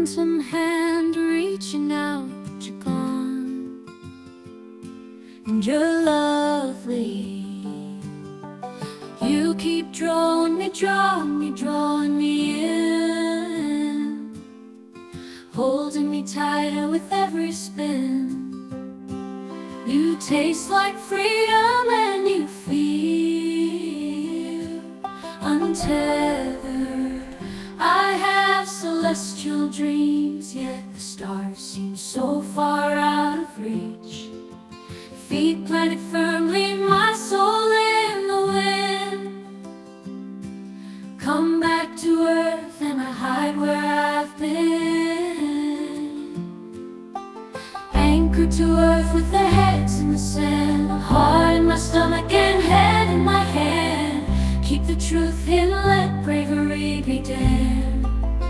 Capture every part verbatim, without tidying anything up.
phantom hand reaching out, but you're gone. And you're lovely. You keep drawing me, drawing me, drawing me in, holding me tighter with every spin. You taste like freedom and you feel untethered. I have celestial dreams, yet the stars seem so far out of reach. Feet planted firmly, my soul in the wind. Come back to earth and I hide where I've been. Anchored to earth with the heads in the sand, heart in my stomach and head in my hand. Keep the truth hidden, let bravery be damned.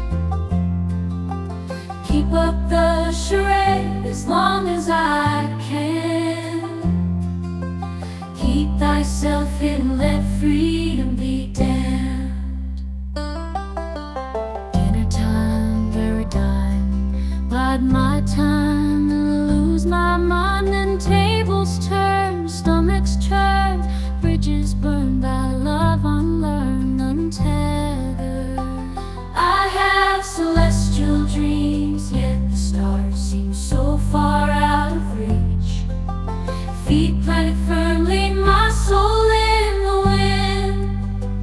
Keep up the charade as long as I can. Keep thyself hidden, let freedom be damned. Dinner time, very dime, bide my time and lose my mind. And tables turn, stomachs churn, bridges burned by love unlearned, untethered. I have celestial dreams, yet the stars seem so far out of reach. Feet planted firmly, my soul in the wind.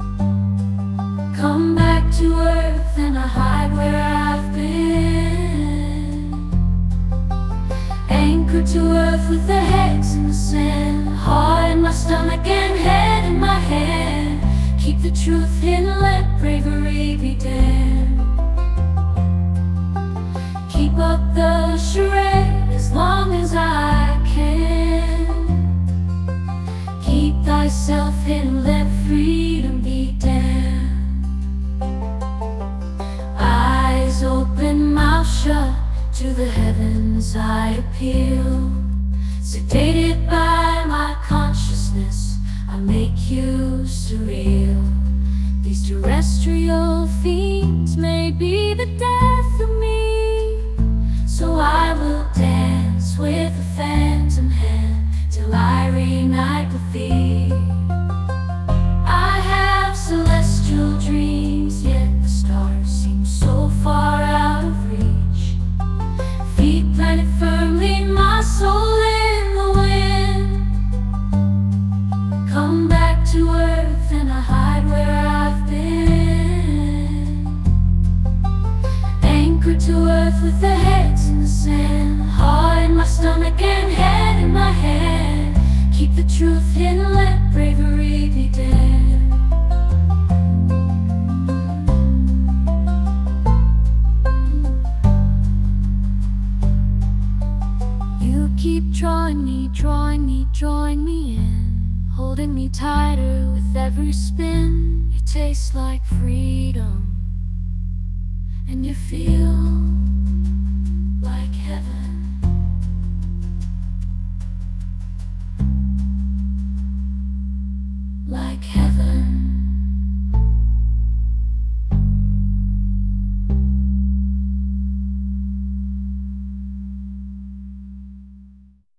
Come back to earth and I hide where I've been. Anchored to earth with the heads in the sand, heart in my stomach and head in my hand. Keep the truth hidden, let bravery be damned. Keep up the charade as long as I can. Keep thyself hidden, let freedom be damned. Eyes open, mouth shut, to the heavens I appeal. Sedated by my consciousness, I make you surreal. These terrestrial fiends may be the death of me, so I will dance with a phantom hand till I reunite with thee. I have celestial dreams, yet the stars seem so far out of reach. Feet planted firmly, my soul in the wind. Come back to earth and I hide where I've been. Anchored to earth with the heads in the sand, heart in my stomach and head in my hand. Keep the truth hidden, let bravery be damned. You keep drawing me, drawing me, drawing me in, holding me tighter with every spin. You taste like freedom and you feel